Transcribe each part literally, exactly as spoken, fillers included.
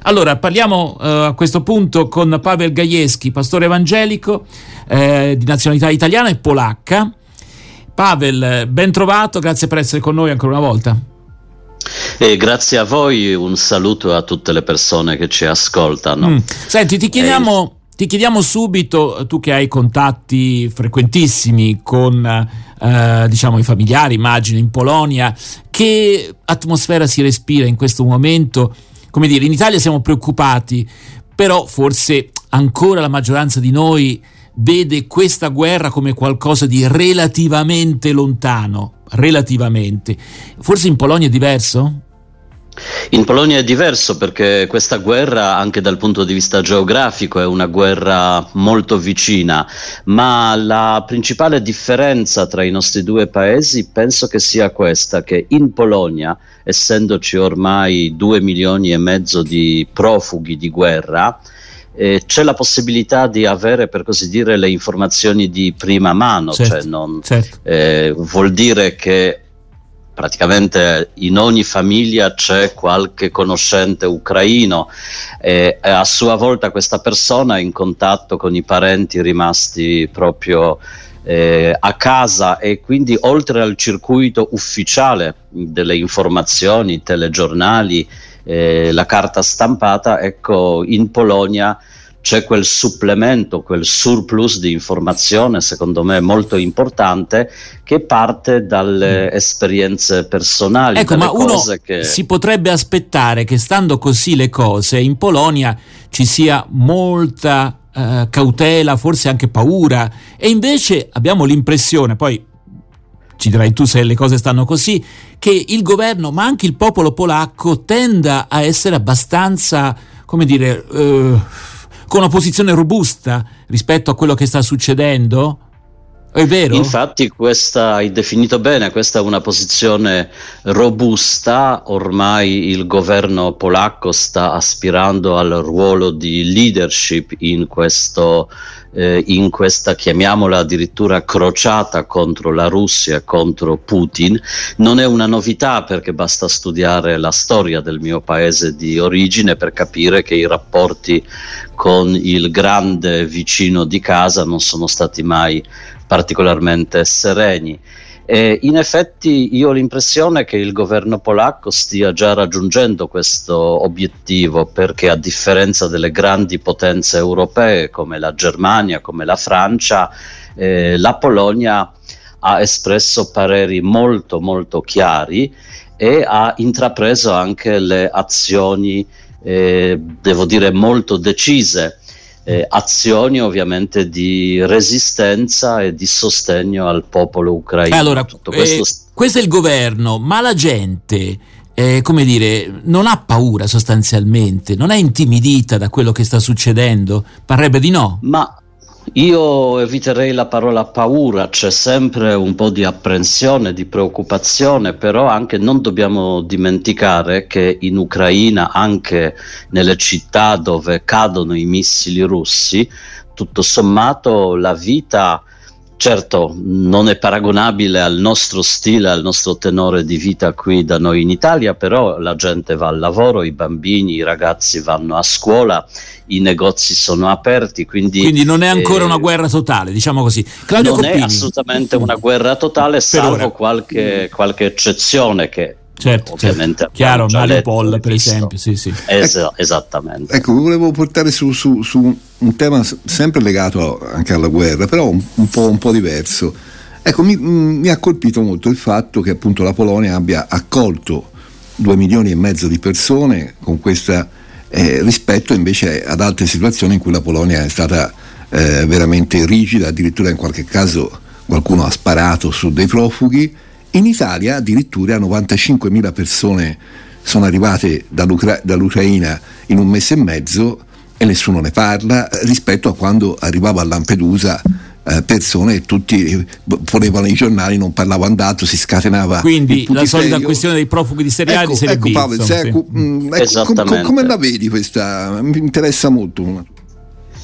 Allora parliamo uh, a questo punto con Paweł Gajewski, pastore evangelico eh, di nazionalità italiana e polacca. Paweł, ben trovato, grazie per essere con noi ancora una volta. E grazie a voi, un saluto a tutte le persone che ci ascoltano. Mm. Senti, ti chiediamo, e... ti chiediamo subito, tu che hai contatti frequentissimi con eh, diciamo i familiari, immagino, in Polonia, che atmosfera si respira in questo momento? Come dire, in Italia siamo preoccupati, però forse ancora la maggioranza di noi vede questa guerra come qualcosa di relativamente lontano. Relativamente. Forse in Polonia è diverso? In Polonia è diverso perché questa guerra, anche dal punto di vista geografico, è una guerra molto vicina, ma la principale differenza tra i nostri due paesi penso che sia questa, che in Polonia, essendoci ormai due milioni e mezzo di profughi di guerra, Eh, c'è la possibilità di avere, per così dire, le informazioni di prima mano, certo, cioè non, certo. eh, vuol dire che praticamente in ogni famiglia c'è qualche conoscente ucraino e, e a sua volta questa persona è in contatto con i parenti rimasti proprio eh, a casa, e quindi oltre al circuito ufficiale delle informazioni, telegiornali, Eh, la carta stampata, ecco, in Polonia c'è quel supplemento, quel surplus di informazione, secondo me molto importante, che parte dalle esperienze personali. Ecco, dalle ma uno cose che... si potrebbe aspettare che, stando così le cose, in Polonia ci sia molta eh, cautela, forse anche paura, e invece abbiamo l'impressione, poi ci dirai tu se le cose stanno così, che il governo, ma anche il popolo polacco, tenda a essere abbastanza, come dire, eh, con una posizione robusta rispetto a quello che sta succedendo. È vero? Infatti, questa hai definito bene, questa è una posizione robusta. Ormai il governo polacco sta aspirando al ruolo di leadership in questo eh, in questa, chiamiamola addirittura, crociata contro la Russia, contro Putin. Non è una novità, perché basta studiare la storia del mio paese di origine per capire che i rapporti con il grande vicino di casa non sono stati mai particolarmente sereni. E in effetti io ho l'impressione che il governo polacco stia già raggiungendo questo obiettivo, perché a differenza delle grandi potenze europee come la Germania, come la Francia, eh, la Polonia ha espresso pareri molto molto chiari e ha intrapreso anche le azioni, eh, devo dire, molto decise. Eh, azioni ovviamente di resistenza e di sostegno al popolo ucraino. Allora, Tutto questo... eh, questo è il governo, ma la gente, eh, come dire, non ha paura sostanzialmente, non è intimidita da quello che sta succedendo? Parrebbe di no. Ma io eviterei la parola paura, c'è sempre un po' di apprensione, di preoccupazione, però anche non dobbiamo dimenticare che in Ucraina, anche nelle città dove cadono i missili russi, tutto sommato la vita, certo, non è paragonabile al nostro stile, al nostro tenore di vita qui da noi in Italia, però la gente va al lavoro, i bambini, i ragazzi vanno a scuola, i negozi sono aperti, quindi... Quindi non è ancora eh, una guerra totale, diciamo così. Claudio non Coppini. è assolutamente una guerra totale, salvo qualche, qualche eccezione che... Certo, ovviamente certo. Chiaro, Mariupol letto, per visto. esempio, sì, sì. Es- esattamente. Ecco, volevo portare su, su, su un tema sempre legato anche alla guerra, però un, un, po', un po' diverso. Ecco, mi, mi ha colpito molto il fatto che appunto la Polonia abbia accolto due milioni e mezzo di persone con questa eh, rispetto invece ad altre situazioni in cui la Polonia è stata eh, veramente rigida, addirittura in qualche caso qualcuno ha sparato su dei profughi. In Italia addirittura novantacinquemila persone sono arrivate dall'Ucra- dall'Ucraina in un mese e mezzo e nessuno ne parla, rispetto a quando arrivava a Lampedusa eh, persone e tutti ponevano i giornali, non parlavano d'altro, si scatenava. Quindi la solita questione dei profughi di Serie A e ecco, di Serie ecco, B. Paweł, Insomma, ecco, sì. mh, ecco, com- com- come la vedi questa? Mi interessa molto.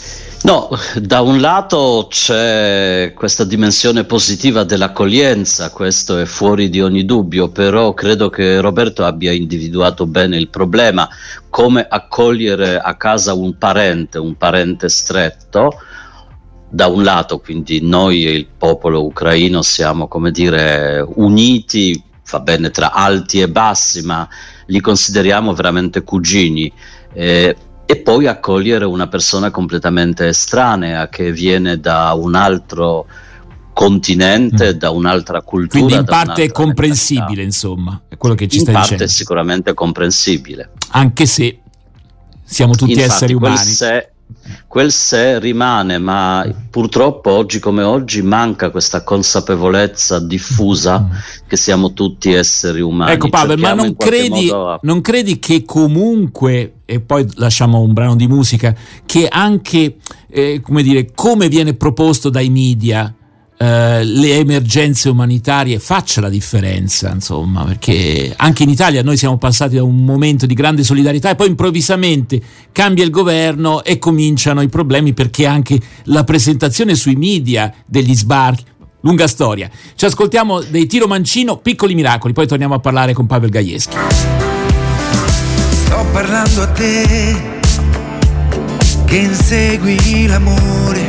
No, da un lato c'è questa dimensione positiva dell'accoglienza, questo è fuori di ogni dubbio, però credo che Roberto abbia individuato bene il problema, come accogliere a casa un parente, un parente stretto. Da un lato, quindi noi e il popolo ucraino siamo, come dire, uniti, va bene, tra alti e bassi, ma li consideriamo veramente cugini. Eh, e poi accogliere una persona completamente estranea che viene da un altro continente, mm. da un'altra cultura. Quindi in parte è comprensibile, mentalità. Insomma, è quello che ci in stai parte dicendo. È sicuramente comprensibile. Anche se siamo tutti Infatti, esseri umani. Quel se, quel se rimane, ma purtroppo oggi come oggi manca questa consapevolezza diffusa mm. che siamo tutti esseri umani. Ecco Pavel, ma non credi, a... non credi che comunque, e poi lasciamo un brano di musica, che anche eh, come dire, come viene proposto dai media eh, le emergenze umanitarie faccia la differenza, insomma, perché anche in Italia noi siamo passati da un momento di grande solidarietà e poi improvvisamente cambia il governo e cominciano i problemi, perché anche la presentazione sui media degli sbarchi. Lunga storia. Ci ascoltiamo dei Tiro Mancino, Piccoli Miracoli, poi torniamo a parlare con Pavel Gajewski. Sto parlando a te che insegui l'amore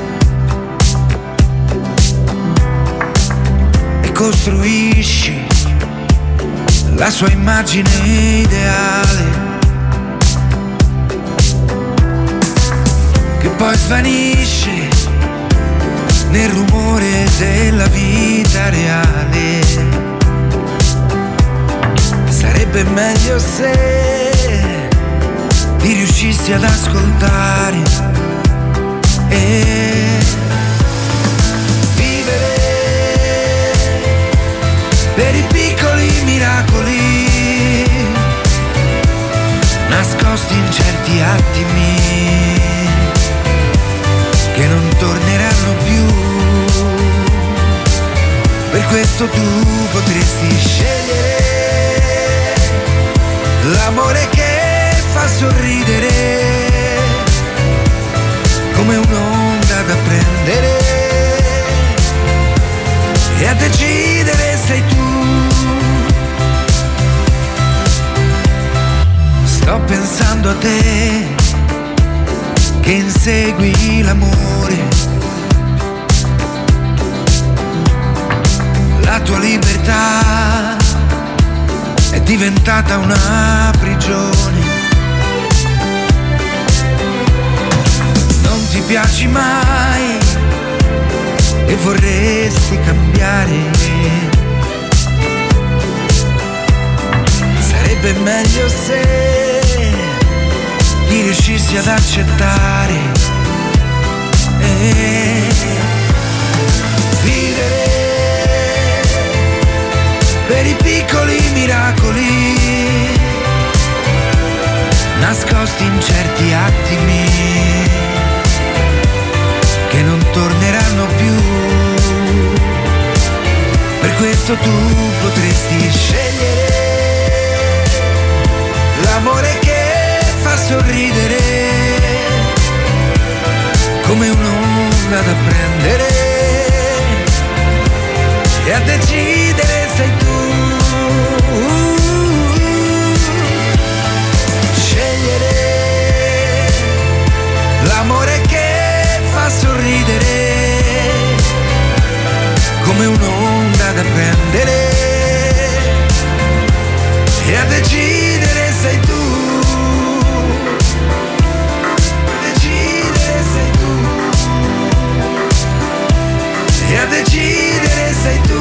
e costruisci la sua immagine ideale, che poi svanisce nel rumore della vita reale. Sarebbe meglio se ti riuscissi ad ascoltare e vivere per i piccoli miracoli nascosti in certi attimi che non torneranno più. Per questo tu potresti scegliere l'amore che fa sorridere, come un'onda da prendere, e a decidere sei tu. Sto pensando a te che insegui l'amore, la tua libertà è diventata una prigione. Non ti piaci mai e vorresti cambiare. Sarebbe meglio se ti riuscissi ad accettare e vivere per i piccoli miracoli nascosti in certi attimi che non torneranno più. Per questo tu potresti scegliere l'amore che fa sorridere, come un'onda da prendere, e a decidere sei tu. Scegliere l'amore che fa sorridere, come un'onda da prendere, e a decidere sei tu. Decidere sei tu. E a decidere sei tu.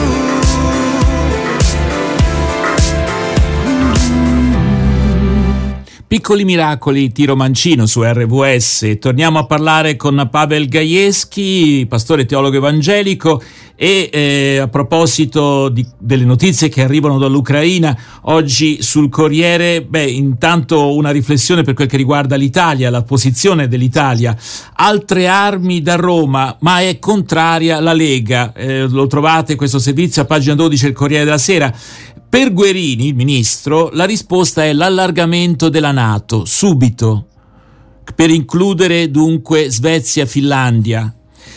Piccoli miracoli, Tiro Mancino su R V S. Torniamo a parlare con Pavel Gajewski, pastore teologo evangelico, e eh, a proposito di, delle notizie che arrivano dall'Ucraina oggi sul Corriere, beh, intanto una riflessione per quel che riguarda l'Italia, la posizione dell'Italia. Altre armi da Roma, ma è contraria la Lega. Eh, lo trovate questo servizio a pagina dodici del Corriere della Sera. Per Guerini, il ministro, la risposta è l'allargamento della NATO, subito. per includere dunque Svezia, Finlandia.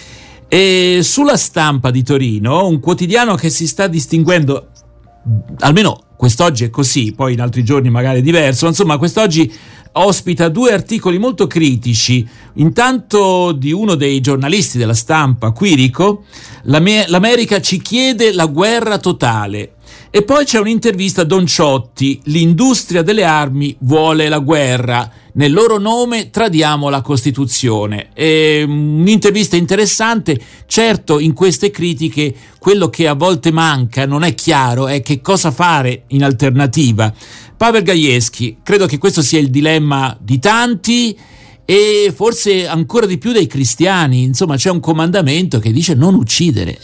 E sulla Stampa di Torino, un quotidiano che si sta distinguendo, almeno quest'oggi è così, poi in altri giorni magari è diverso, insomma quest'oggi ospita due articoli molto critici. Intanto di uno dei giornalisti della Stampa, Quirico, l'America ci chiede la guerra totale. E poi c'è un'intervista a Don Ciotti, l'industria delle armi vuole la guerra, nel loro nome tradiamo la Costituzione. È un'intervista interessante. Certo, in queste critiche quello che a volte manca, non è chiaro, è che cosa fare in alternativa. Pavel Gajewski, credo che questo sia il dilemma di tanti e forse ancora di più dei cristiani. Insomma, c'è un comandamento che dice non uccidere.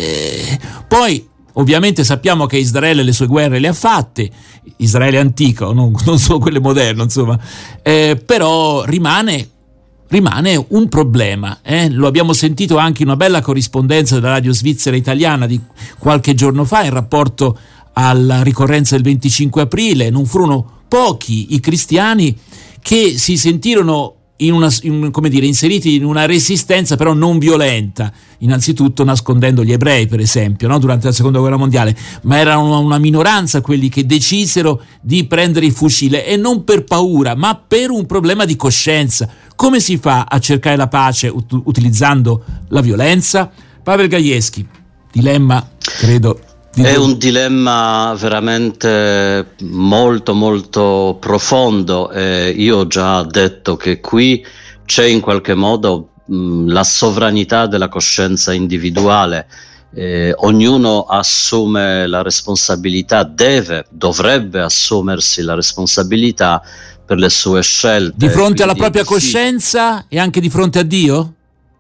E poi ovviamente sappiamo che Israele le sue guerre le ha fatte, Israele antico, non, non solo quelle moderne, insomma, eh, però rimane, rimane un problema. Eh? Lo abbiamo sentito anche in una bella corrispondenza della radio svizzera italiana di qualche giorno fa in rapporto alla ricorrenza del venticinque aprile. Non furono pochi i cristiani che si sentirono in una, in, come dire, inseriti in una resistenza però non violenta, innanzitutto nascondendo gli ebrei, per esempio, no? Durante la seconda guerra mondiale, ma erano una minoranza quelli che decisero di prendere il fucile, e non per paura ma per un problema di coscienza. Come si fa a cercare la pace ut- utilizzando la violenza? Pavel Gajewski, dilemma, credo. È un dilemma veramente molto molto profondo. Eh, io ho già detto che qui c'è in qualche modo mh, la sovranità della coscienza individuale. Eh, ognuno assume la responsabilità, deve, dovrebbe assumersi la responsabilità per le sue scelte. Di fronte alla Quindi, propria sì. coscienza e anche di fronte a Dio?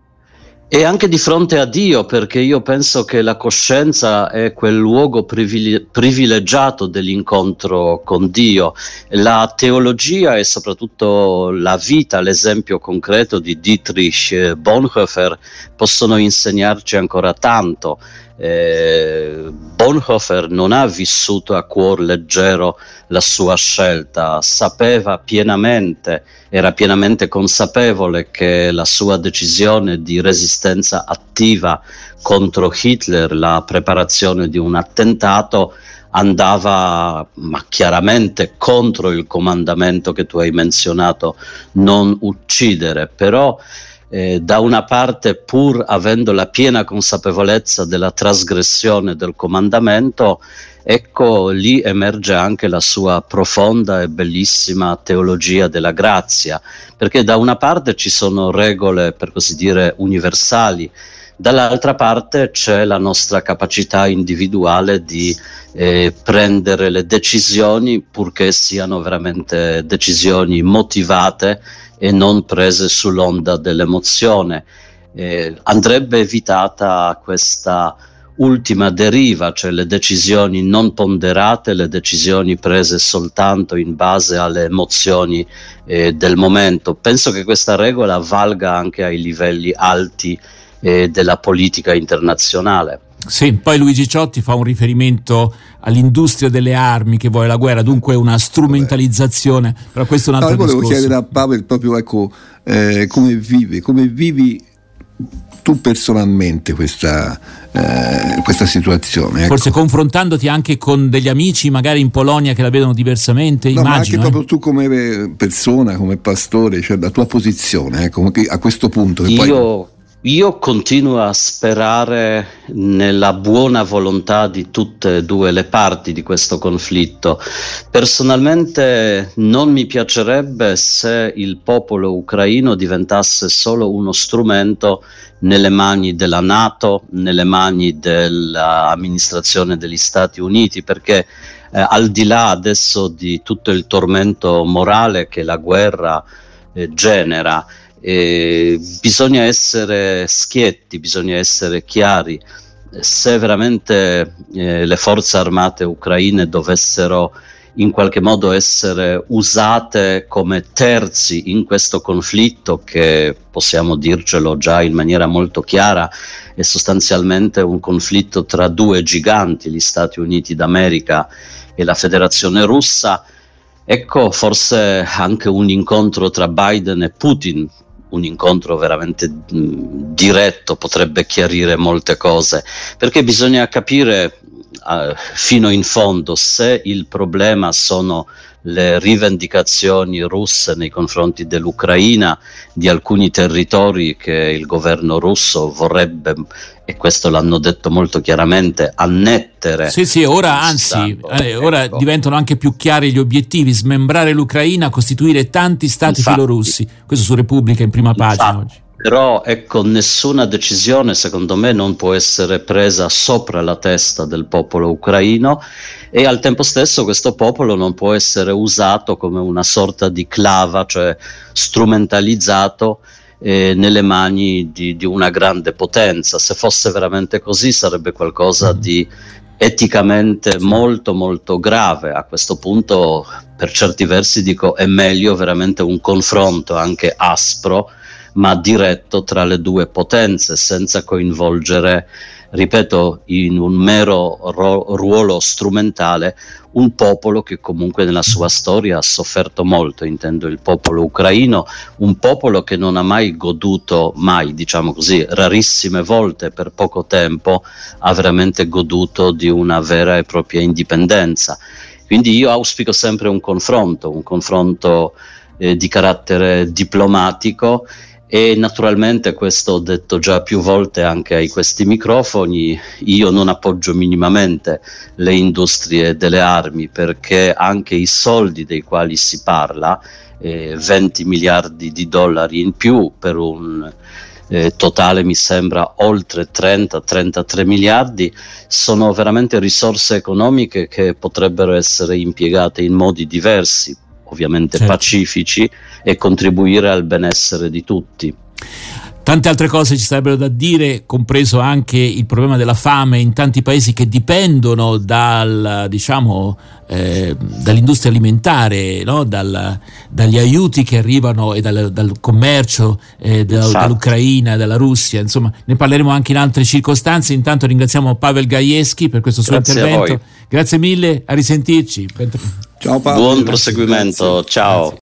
E anche di fronte a Dio, perché io penso che la coscienza è quel luogo privile- privilegiato dell'incontro con Dio. La teologia e soprattutto la vita, l'esempio concreto di Dietrich Bonhoeffer possono insegnarci ancora tanto. Eh, Bonhoeffer non ha vissuto a cuor leggero la sua scelta, sapeva pienamente, era pienamente consapevole che la sua decisione di resistenza attiva contro Hitler, la preparazione di un attentato, andava ma chiaramente contro il comandamento che tu hai menzionato, non uccidere. Però Eh, da una parte, pur avendo la piena consapevolezza della trasgressione del comandamento, ecco lì emerge anche la sua profonda e bellissima teologia della grazia, perché da una parte ci sono regole, per così dire, universali, dall'altra parte c'è la nostra capacità individuale di eh, prendere le decisioni, purché siano veramente decisioni motivate e non prese sull'onda dell'emozione. Eh, andrebbe evitata questa ultima deriva, cioè le decisioni non ponderate, le decisioni prese soltanto in base alle emozioni eh, del momento. Penso che questa regola valga anche ai livelli alti eh, della politica internazionale. Sì, poi Luigi Ciotti fa un riferimento all'industria delle armi che vuole la guerra, dunque una strumentalizzazione, però questo è un altro no, volevo discorso. chiedere a Pavel proprio ecco, eh, come vivi, come vivi tu personalmente questa, eh, questa situazione. Ecco. Forse confrontandoti anche con degli amici magari in Polonia che la vedono diversamente, no, immagino. Ma anche eh? proprio tu come persona, come pastore, cioè la tua posizione, ecco, a questo punto. Che Io... poi... Io continuo a sperare nella buona volontà di tutte e due le parti di questo conflitto. Personalmente non mi piacerebbe se il popolo ucraino diventasse solo uno strumento nelle mani della NATO, nelle mani dell'amministrazione degli Stati Uniti, perché eh, al di là adesso di tutto il tormento morale che la guerra eh, genera, Eh, bisogna essere schietti, bisogna essere chiari. Se veramente eh, le forze armate ucraine dovessero in qualche modo essere usate come terzi in questo conflitto, che possiamo dircelo già in maniera molto chiara, è sostanzialmente un conflitto tra due giganti, gli Stati Uniti d'America e la Federazione Russa, ecco, forse anche un incontro tra Biden e Putin, un incontro veramente mh, diretto, potrebbe chiarire molte cose, perché bisogna capire uh, fino in fondo se il problema sono le rivendicazioni russe nei confronti dell'Ucraina, di alcuni territori che il governo russo vorrebbe, e questo l'hanno detto molto chiaramente, annettere. Sì, sì, ora anzi, eh, ora ecco. diventano anche più chiari gli obiettivi: smembrare l'Ucraina, costituire tanti stati Infatti, filorussi. Questo su Repubblica in prima infatti, pagina oggi. Però ecco, nessuna decisione secondo me non può essere presa sopra la testa del popolo ucraino, e al tempo stesso questo popolo non può essere usato come una sorta di clava, cioè strumentalizzato eh, nelle mani di, di una grande potenza. Se fosse veramente così sarebbe qualcosa di eticamente molto molto grave. A questo punto, per certi versi, dico, è meglio veramente un confronto anche aspro ma diretto tra le due potenze, senza coinvolgere, ripeto, in un mero ro- ruolo strumentale un popolo che comunque nella sua storia ha sofferto molto, intendo il popolo ucraino, un popolo che non ha mai goduto, mai, diciamo così, rarissime volte per poco tempo ha veramente goduto di una vera e propria indipendenza. Quindi io auspico sempre un confronto, un confronto eh, di carattere diplomatico. E naturalmente, questo ho detto già più volte anche ai questi microfoni, io non appoggio minimamente le industrie delle armi, perché anche i soldi dei quali si parla, eh, venti miliardi di dollari in più per un eh, totale mi sembra oltre trenta trentatré miliardi, sono veramente risorse economiche che potrebbero essere impiegate in modi diversi, ovviamente certo. pacifici, e contribuire al benessere di tutti. Tante altre cose ci sarebbero da dire, compreso anche il problema della fame in tanti paesi che dipendono dal, diciamo, eh, dall'industria alimentare, no? dal, dagli aiuti che arrivano e dal, dal commercio eh, da, dall'Ucraina, dalla Russia. Insomma, ne parleremo anche in altre circostanze. Intanto ringraziamo Pavel Gajewski per questo suo Grazie intervento. Grazie mille, a risentirci. Ciao Pavel. Buon proseguimento, ciao. Grazie.